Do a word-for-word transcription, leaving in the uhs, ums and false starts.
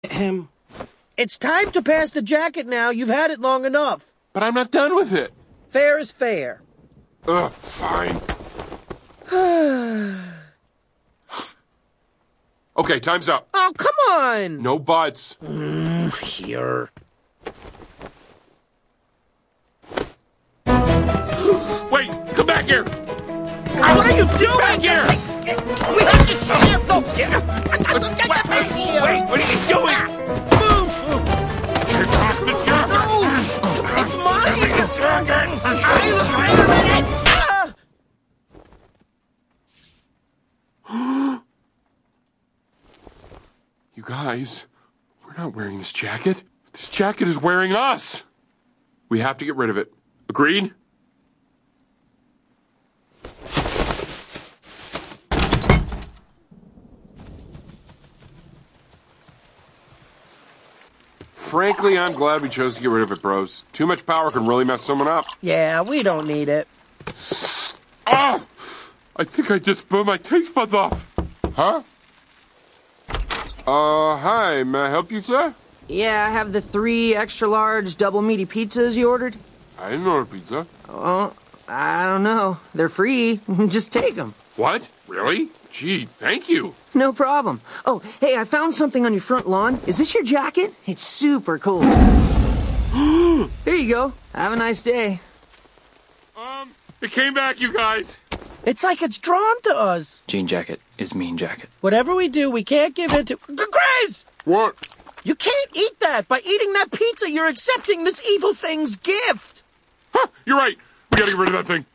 Ahem. It's time to pass the jacket now. You've had it long enough. But I'm not done with it. Fair is fair. Ugh, fine. Okay, time's up. Oh, come on! No buts. Mm, here. Wait, come back here! What are you doing? Back here! We have to share! No, get back here! Wait, what are you doing? Move! Get off the jacket! No! It's mine! Give me the jacket! I was right a minute! You guys, we're not wearing this jacket. This jacket is wearing us. We have to get rid of it. Agreed? Frankly, I'm glad we chose to get rid of it, bros. Too much power can really mess someone up. Yeah, we don't need it. Ah! I think I just blew my taste buds off. Huh? Uh, hi. May I help you, sir? Yeah, I have the three extra large double meaty pizzas you ordered. I didn't order pizza. Oh, I don't know. They're free. Just take them. What? Really? Gee, thank you. No problem. Oh, hey, I found something on your front lawn. Is this your jacket? It's super cool. Here you go. Have a nice day. Um, it came back, you guys. It's like it's drawn to us. Jean jacket is mean jacket. Whatever we do, we can't give in to... Grizz! What? You can't eat that. By eating that pizza, you're accepting this evil thing's gift. Huh, you're right. We gotta get rid of that thing.